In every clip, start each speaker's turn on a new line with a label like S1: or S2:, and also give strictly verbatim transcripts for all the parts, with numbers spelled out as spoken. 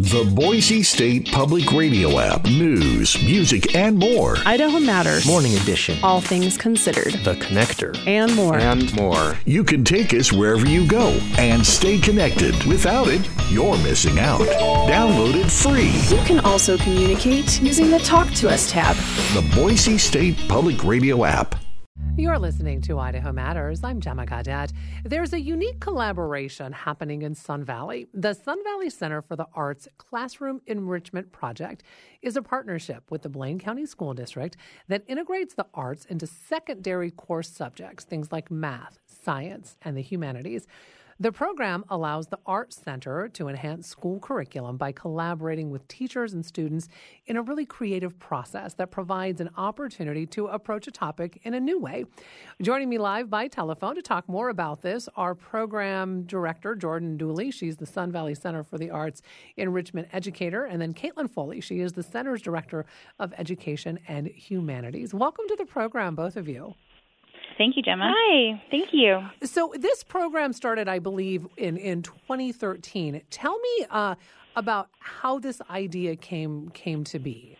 S1: The Boise State Public Radio app. News, music, and more.
S2: Idaho Matters.
S3: Morning Edition.
S2: All things considered.
S3: The Connector.
S2: And more.
S3: And more.
S1: You can take us wherever you go and stay connected. Without it, you're missing out. Download it free.
S2: You can also communicate using the Talk to Us tab.
S1: The Boise State Public Radio app.
S4: You're listening to Idaho Matters. I'm Gemma Gaudette. There's a unique collaboration happening in Sun Valley. The Sun Valley Center for the Arts Classroom Enrichment Project is a partnership with the Blaine County School District that integrates the arts into secondary course subjects, things like math, science, and the humanities. The program allows the Arts Center to enhance school curriculum by collaborating with teachers and students in a really creative process that provides an opportunity to approach a topic in a new way. Joining me live by telephone to talk more about this, our program director, Jordan Dooley. She's the Sun Valley Center for the Arts Enrichment Educator. And then Caitlin Foley. She is the Center's Director of Education and Humanities. Welcome to the program, both of you.
S5: Thank you, Gemma. Hi. Thank you.
S4: So this program started, I believe, in, in twenty thirteen. Tell me uh, about how this idea came came to be.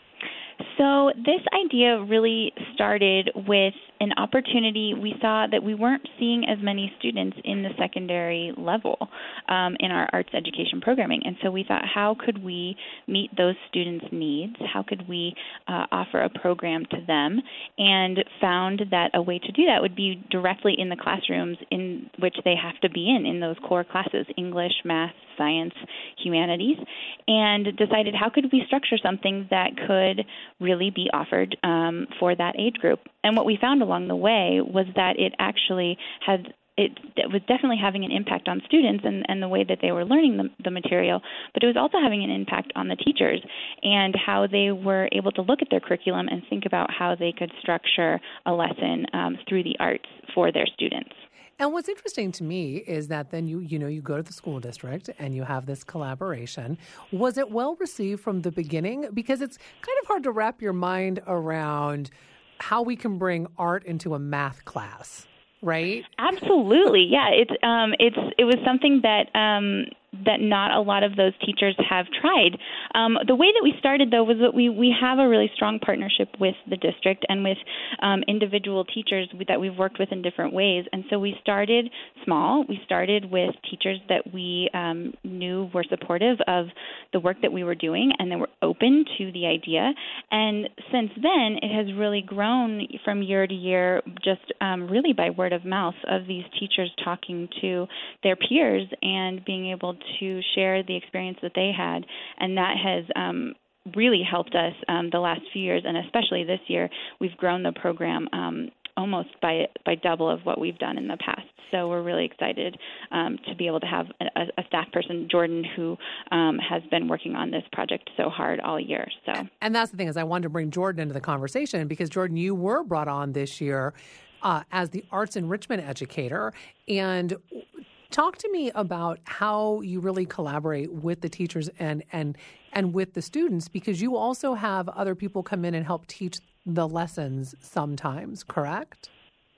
S5: So this idea really started with an opportunity. We saw that we weren't seeing as many students in the secondary level um, in our arts education programming. And so we thought, how could we meet those students' needs? How could we uh, offer a program to them? And found that a way to do that would be directly in the classrooms in which they have to be in, in those core classes, English, math, science, humanities, and decided how could we structure something that could really be offered um, for that age group. And what we found along the way was that it actually had it was definitely having an impact on students and, and the way that they were learning the, the material, but it was also having an impact on the teachers and how they were able to look at their curriculum and think about how they could structure a lesson um, through the arts for their students.
S4: And what's interesting to me is that then you, you know, you go to the school district and you have this collaboration. Was it well received from the beginning? Because it's kind of hard to wrap your mind around how we can bring art into a math class, right?
S5: Absolutely, yeah. It's um, it's it was something that um, that not a lot of those teachers have tried. Um, the way that we started, though, was that we, we have a really strong partnership with the district and with um, individual teachers that we've worked with in different ways. And so we started small. We started with teachers that we um, knew were supportive of the work that we were doing and they were open to the idea. And since then, it has really grown from year to year, just um, really by word of mouth of these teachers talking to their peers and being able to share the experience that they had, and that has um, really helped us um, the last few years, and especially this year, we've grown the program um, almost by by double of what we've done in the past. So we're really excited um, to be able to have a, a staff person, Jordan, who um, has been working on this project so hard all year. So,
S4: and that's the thing is, I wanted to bring Jordan into the conversation because Jordan, you were brought on this year uh, as the arts enrichment educator, and talk to me about how you really collaborate with the teachers and, and and with the students, because you also have other people come in and help teach the lessons sometimes, correct?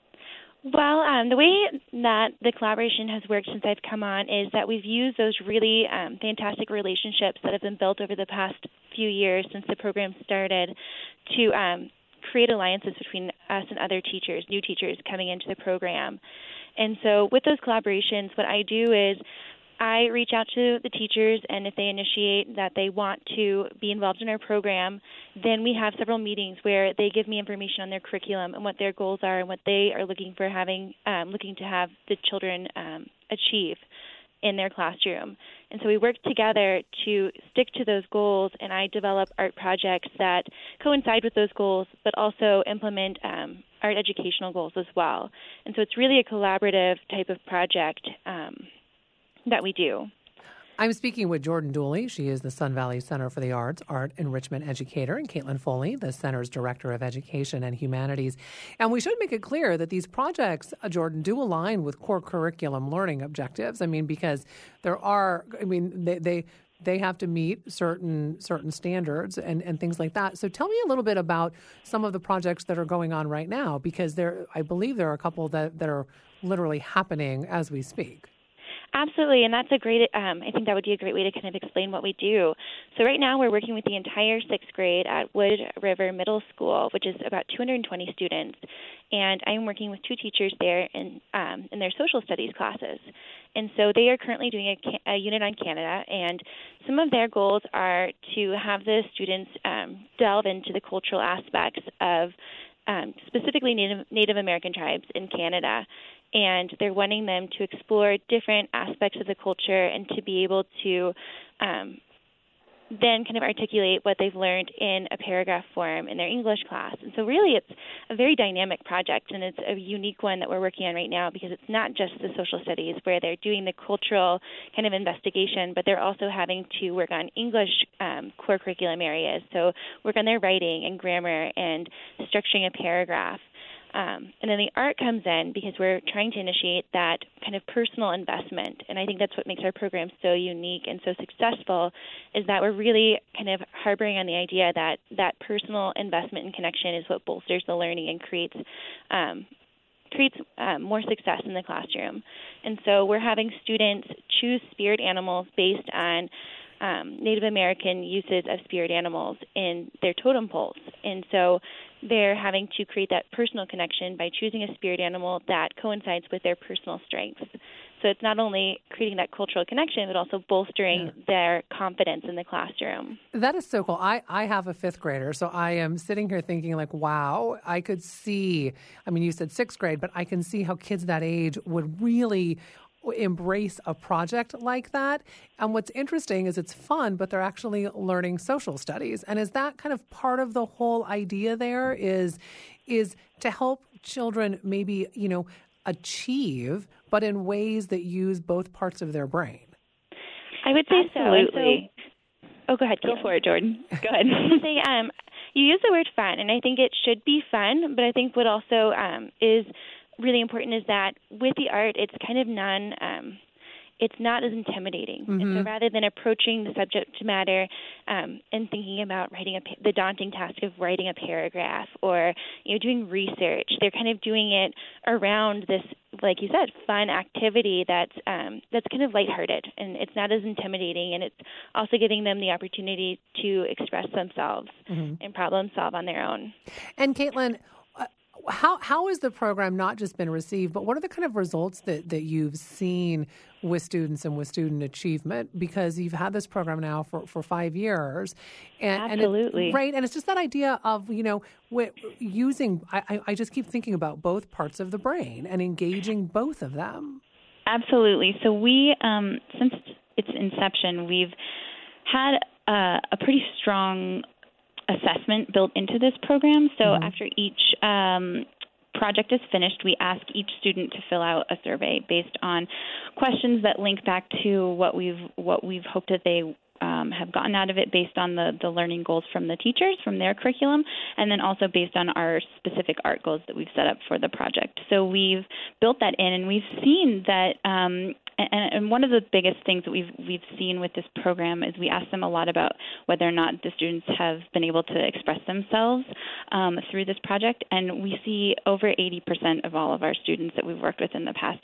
S6: Well, um, the way that the collaboration has worked since I've come on is that we've used those really um, fantastic relationships that have been built over the past few years since the program started to um, create alliances between us and other teachers, new teachers coming into the program. And so with those collaborations, what I do is I reach out to the teachers, and if they initiate that they want to be involved in our program, then we have several meetings where they give me information on their curriculum and what their goals are and what they are looking for having, um, looking to have the children um, achieve in their classroom. And so we work together to stick to those goals, and I develop art projects that coincide with those goals, but also implement um, art educational goals as well. And so it's really a collaborative type of project um, that we do.
S4: I'm speaking with Jordan Dooley. She is the Sun Valley Center for the Arts, Art Enrichment Educator, and Caitlin Foley, the Center's Director of Education and Humanities. And we should make it clear that these projects, uh, Jordan, do align with core curriculum learning objectives. I mean, because there are, I mean, they they, they have to meet certain certain standards and, and things like that. So tell me a little bit about some of the projects that are going on right now, because there, I believe there are a couple that, that are literally happening as we speak.
S6: Absolutely, and that's a great, um, I think that would be a great way to kind of explain what we do. So right now we're working with the entire sixth grade at Wood River Middle School, which is about two hundred twenty students, and I'm working with two teachers there in, um, in their social studies classes. And so they are currently doing a, a unit on Canada, and some of their goals are to have the students um, delve into the cultural aspects of um, specifically Native, Native American tribes in Canada. And they're wanting them to explore different aspects of the culture and to be able to um, then kind of articulate what they've learned in a paragraph form in their English class. And so really it's a very dynamic project, and it's a unique one that we're working on right now because it's not just the social studies where they're doing the cultural kind of investigation, but they're also having to work on English um, core curriculum areas, so work on their writing and grammar and structuring a paragraph. Um, and then the art comes in because we're trying to initiate that kind of personal investment. And I think that's what makes our program so unique and so successful, is that we're really kind of harboring on the idea that that personal investment and connection is what bolsters the learning and creates um, creates um, more success in the classroom. And so we're having students choose spirit animals based on Um, Native American uses of spirit animals in their totem poles. And so they're having to create that personal connection by choosing a spirit animal that coincides with their personal strengths. So it's not only creating that cultural connection, but also bolstering yeah. their confidence in the classroom.
S4: That is so cool. I, I have a fifth grader, so I am sitting here thinking like, wow, I could see, I mean, you said sixth grade, but I can see how kids that age would really embrace a project like that. And what's interesting is it's fun, but they're actually learning social studies. And is that kind of part of the whole idea there is, is to help children maybe, you know, achieve, but in ways that use both parts of their brain?
S6: I would say
S5: Absolutely.
S6: so. so. Oh, go ahead.
S5: Go
S6: Caitlin.
S5: for it, Jordan. Go ahead.
S6: say, um, you use the word fun, and I think it should be fun, but I think what also um, is really important is that with the art, it's kind of non, um, it's not as intimidating. Mm-hmm. And so rather than approaching the subject matter um, and thinking about writing a, the daunting task of writing a paragraph or, you know, doing research, they're kind of doing it around this, like you said, fun activity that's um, that's kind of lighthearted, and it's not as intimidating, and it's also giving them the opportunity to express themselves mm-hmm. and problem solve on their own.
S4: And Caitlin, How how has the program not just been received, but what are the kind of results that, that you've seen with students and with student achievement? Because you've had this program now for, for five years. And,
S5: Absolutely.
S4: And it, right. And it's just that idea of, you know, using, I, I just keep thinking about both parts of the brain and engaging both of them.
S5: Absolutely. So we, um, since its inception, we've had a, a pretty strong assessment built into this program. So mm-hmm. after each um, project is finished, we ask each student to fill out a survey based on questions that link back to what we've what we've hoped that they um, have gotten out of it based on the, the learning goals from the teachers, from their curriculum, and then also based on our specific art goals that we've set up for the project. So we've built that in, and we've seen that um, And, and one of the biggest things that we've we've seen with this program is we ask them a lot about whether or not the students have been able to express themselves um, through this project. And we see over eighty percent of all of our students that we've worked with in the past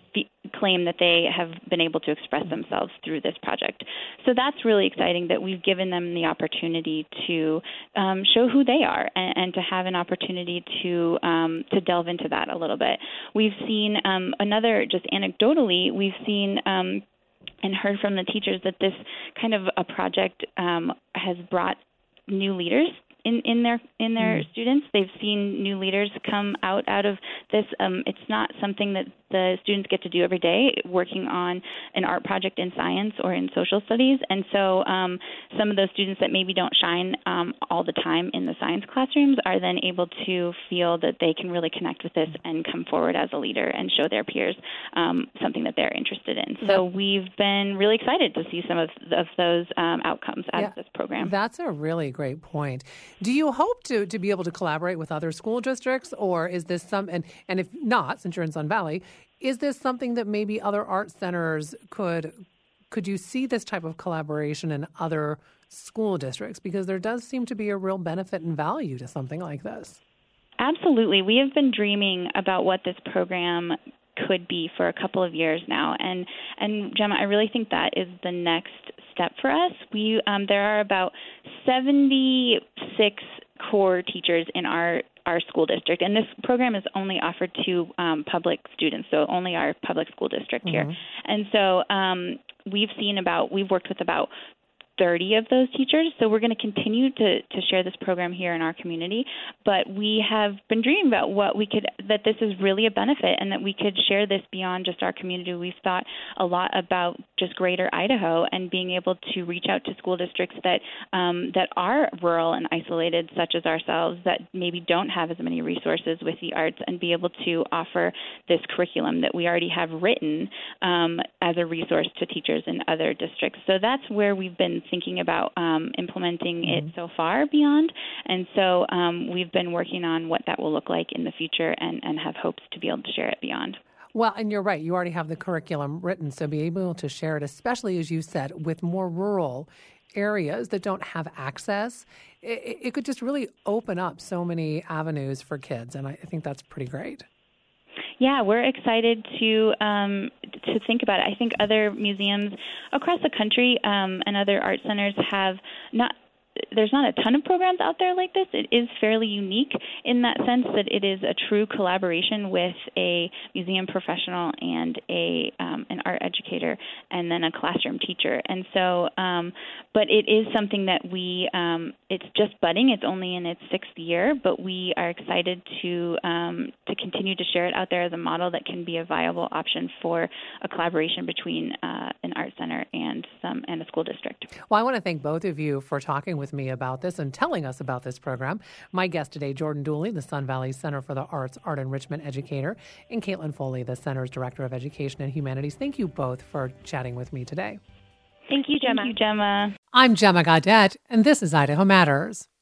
S5: claim that they have been able to express themselves through this project. So that's really exciting that we've given them the opportunity to um, show who they are and, and to have an opportunity to um, to delve into that a little bit. We've seen um, another, just anecdotally, we've seen um, and heard from the teachers that this kind of a project um, has brought new leaders in, in their in their mm. students. They've seen new leaders come out out of this. Um, it's not something that the students get to do every day, working on an art project in science or in social studies. And so um, some of those students that maybe don't shine um, all the time in the science classrooms are then able to feel that they can really connect with this and come forward as a leader and show their peers um, something that they're interested in. So we've been really excited to see some of, of those um, outcomes out
S4: yeah,
S5: of this program.
S4: That's a really great point. Do you hope to, to be able to collaborate with other school districts, or is this some, and, and if not, since you're in Sun Valley, is this something that maybe other art centers could, could you see this type of collaboration in other school districts? Because there does seem to be a real benefit and value to something like this.
S5: Absolutely. We have been dreaming about what this program could be for a couple of years now. And, and Gemma, I really think that is the next step for us. We um, there are about seventy-six core teachers in our our school district, and this program is only offered to um, public students, so only our public school district mm-hmm. here. And so um, we've seen about, we've worked with about thirty of those teachers, so we're going to continue to, to share this program here in our community, but we have been dreaming about what we could, that this is really a benefit and that we could share this beyond just our community. We've thought a lot about just greater Idaho and being able to reach out to school districts that um, that are rural and isolated, such as ourselves, that maybe don't have as many resources with the arts, and be able to offer this curriculum that we already have written um, as a resource to teachers in other districts. So that's where we've been thinking about um, implementing mm-hmm. it so far beyond. And so um, we've been working on what that will look like in the future and, and have hopes to be able to share it beyond.
S4: Well, and you're right. You already have the curriculum written, so be able to share it, especially, as you said, with more rural areas that don't have access. It, it could just really open up so many avenues for kids, and I think that's pretty great.
S5: Yeah, we're excited to um, to think about it. I think other museums across the country um, and other art centers have not. There's not a ton of programs out there like this. It is fairly unique in that sense that it is a true collaboration with a museum professional and a um, an art educator and then a classroom teacher. And so, um, but it is something that we, um, it's just budding. It's only in its sixth year, but we are excited to um, to continue to share it out there as a model that can be a viable option for a collaboration between uh, an art center and some and a school district.
S4: Well, I want to thank both of you for talking with me about this and telling us about this program. My guest today, Jordan Dooley, the Sun Valley Center for the Arts Art Enrichment Educator, and Caitlin Foley, the Center's Director of Education and Humanities. Thank you both for chatting with me today.
S5: Thank you, Gemma. Thank you, Gemma.
S4: I'm Gemma Gaudette, and this is Idaho Matters.